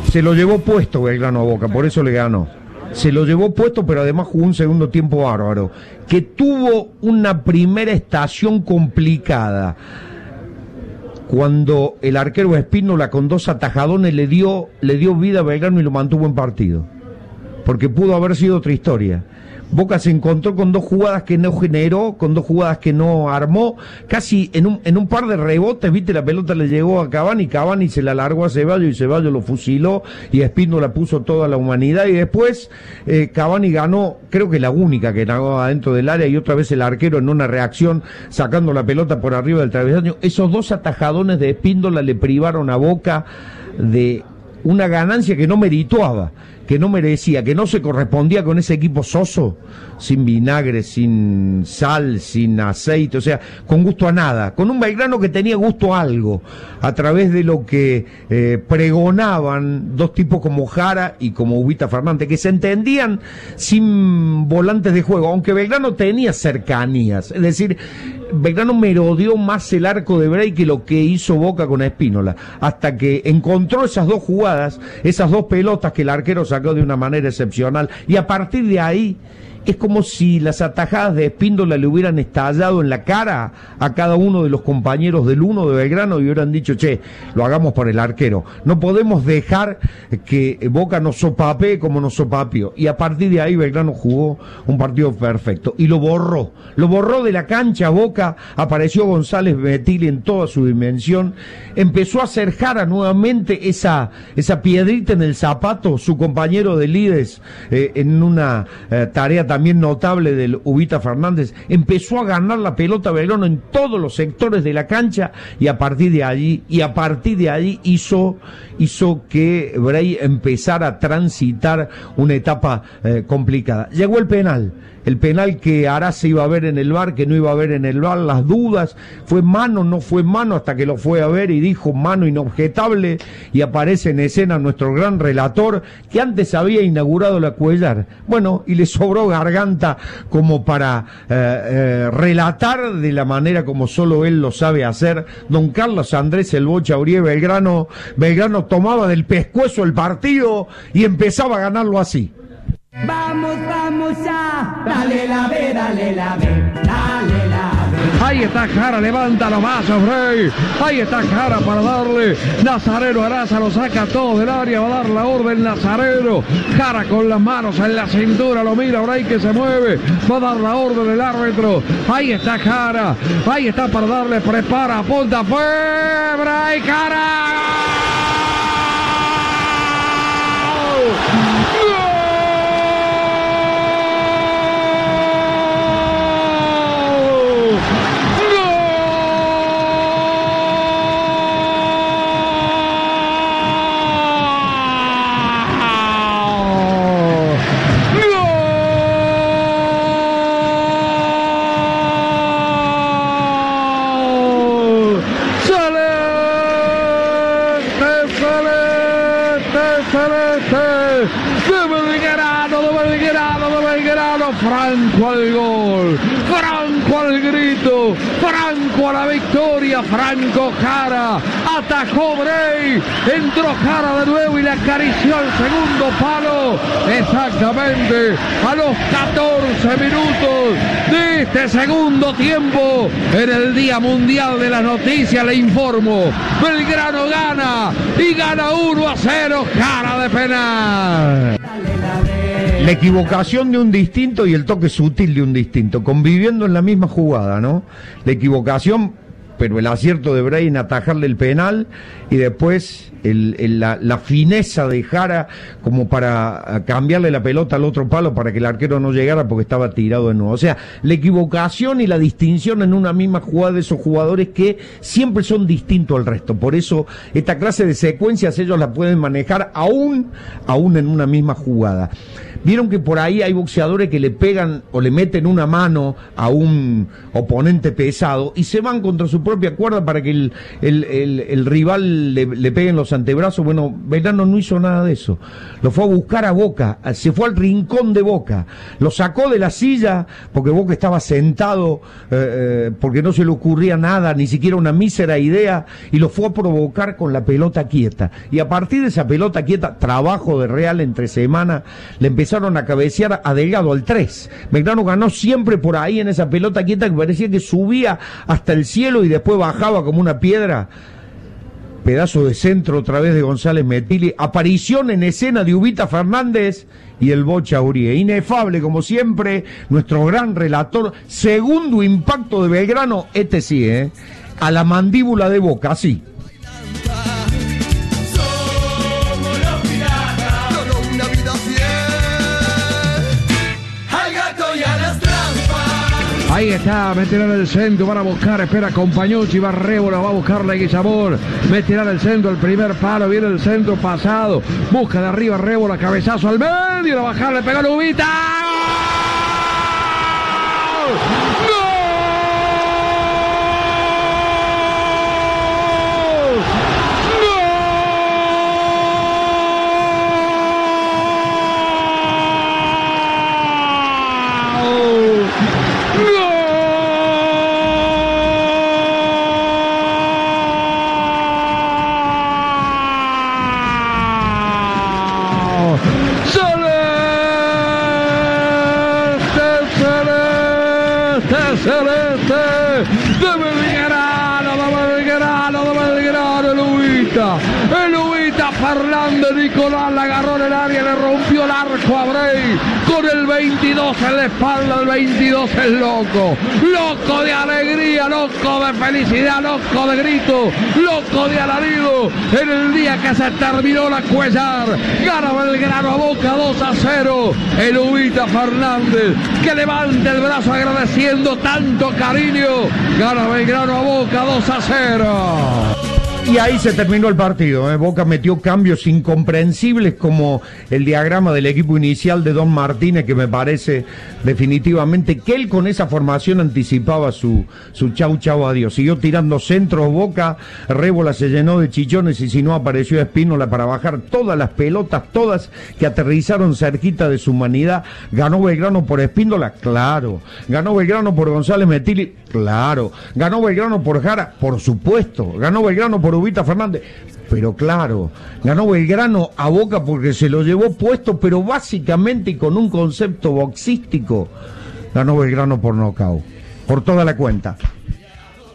Se lo llevó puesto Belgrano a Boca, por eso le ganó. Se lo llevó puesto, pero además jugó un segundo tiempo bárbaro. Que tuvo una primera estación complicada. Cuando el arquero Espínola con 2 atajadones le dio vida a Belgrano y lo mantuvo en partido. Porque pudo haber sido otra historia. Boca se encontró con 2 jugadas que no generó, con 2 jugadas que no armó, casi en un par de rebotes, viste, la pelota le llegó a Cavani se la largó a Ceballos y Ceballos lo fusiló y Espínola puso toda la humanidad y después Cavani ganó, creo que la única que ganó adentro del área y otra vez el arquero en una reacción sacando la pelota por arriba del travesaño. Esos 2 atajadones de Espínola le privaron a Boca de una ganancia que no merituaba, que no merecía, que no se correspondía con ese equipo soso, sin vinagre, sin sal, sin aceite, o sea, con gusto a nada, con un Belgrano que tenía gusto a algo, a través de lo que pregonaban 2 tipos como Jara y como Ubita Fernández, que se entendían sin volantes de juego, aunque Belgrano tenía cercanías, es decir, Belgrano merodeó más el arco de Bray que lo que hizo Boca con Espínola, hasta que encontró esas 2 jugadas, esas 2 pelotas que el arquero sacó de una manera excepcional, y a partir de ahí es como si las atajadas de Espíndola le hubieran estallado en la cara a cada uno de los compañeros del 1 de Belgrano y hubieran dicho, che, lo hagamos por el arquero. No podemos dejar que Boca nos sopapee como nos sopapeó. Y a partir de ahí Belgrano jugó un partido perfecto y lo borró de la cancha. Boca, apareció González Betili en toda su dimensión, empezó a hacer Jara nuevamente esa piedrita en el zapato, su compañero de líderes, en una tarea también notable del Ubita Fernández, empezó a ganar la pelota Belgrano en todos los sectores de la cancha y a partir de allí hizo que Bray empezara a transitar una etapa complicada. Llegó el penal que Arce iba a ver en el VAR, que no iba a ver en el VAR, las dudas, fue mano, no fue mano, hasta que lo fue a ver y dijo mano inobjetable, y aparece en escena nuestro gran relator, que antes había inaugurado la Cuellar, bueno, y le sobró garganta como para relatar de la manera como solo él lo sabe hacer, don Carlos Andrés El Bocha Aurier. Belgrano tomaba del pescuezo el partido y empezaba a ganarlo así. Vamos ya, dale la B, dale la B, dale la B. Ahí está Jara, levanta los vasos, Bray. Ahí está Jara para darle. Nazareno Araza lo saca todo del área, va a dar la orden Nazareno. Jara con las manos en la cintura, lo mira Bray que se mueve, va a dar la orden el árbitro. Ahí está Jara, ahí está para darle, prepara, apunta, fue Bray, Jara. Franco al gol, Franco al grito, Franco a la victoria, Franco Jara, atajó Bray, entró Jara de nuevo y le acarició el segundo palo, exactamente a los 14 minutos de este segundo tiempo. En el Día Mundial de las Noticias le informo, Belgrano gana y gana 1-0, Jara de penal. La equivocación de un distinto y el toque sutil de un distinto, conviviendo en la misma jugada, ¿no? La equivocación, pero el acierto de Bray en atajarle el penal y después la fineza de Jara como para cambiarle la pelota al otro palo para que el arquero no llegara porque estaba tirado de nuevo. O sea, la equivocación y la distinción en una misma jugada de esos jugadores que siempre son distintos al resto. Por eso esta clase de secuencias ellos la pueden manejar aún en una misma jugada. Vieron que por ahí hay boxeadores que le pegan o le meten una mano a un oponente pesado y se van contra su propia cuerda para que el rival le pegue en los antebrazos. Bueno, Belgrano no hizo nada de eso. Lo fue a buscar a Boca, se fue al rincón de Boca, lo sacó de la silla porque Boca estaba sentado, porque no se le ocurría nada, ni siquiera una mísera idea, y lo fue a provocar con la pelota quieta. Y a partir de esa pelota quieta, trabajo de Real entre semana, le empezaron a cabecear a Delgado al 3. Belgrano ganó siempre por ahí en esa pelota quieta que parecía que subía hasta el cielo y después bajaba como una piedra. Pedazo de centro otra vez de González Metilli, aparición en escena de Ubita Fernández y el Bocha Urie. Inefable como siempre, nuestro gran relator. Segundo impacto de Belgrano, este sí, a la mandíbula de Boca, así. Ahí está, meterá en el centro, van a buscar, espera Compañucci, va Révola, va a buscar Leguizamón, meterá en el centro, el primer palo, viene el centro pasado, busca de arriba Révola, cabezazo al medio, la bajar, le pegó Lubita. ¡Gol! Celeste de Belgrano, el Ubita Fernández Nicolás la agarró en el área, le rompió el arco a Brey, con el 22 en la espalda, el 22 es loco de alegría, loco de felicidad, loco de grito, loco de alarido, en el día que se terminó la Cuellar, gana Belgrano a Boca 2-0, el Ubita Fernández, que levanta el brazo agradeciendo tanto cariño, gana Belgrano a Boca 2-0. Y ahí se terminó el partido, Boca metió cambios incomprensibles como el diagrama del equipo inicial de Don Martínez, que me parece definitivamente que él con esa formación anticipaba su chau adiós. Siguió tirando centros Boca, Révola se llenó de chichones y si no apareció Espínola para bajar todas las pelotas, todas que aterrizaron cerquita de su humanidad. Ganó Belgrano por Espínola, claro. Ganó Belgrano por González Metilli, claro. Ganó Belgrano por Jara, por supuesto. Ganó Belgrano por Ubita Fernández, pero claro, ganó Belgrano a Boca porque se lo llevó puesto, pero básicamente y con un concepto boxístico, ganó Belgrano por nocaut, por toda la cuenta.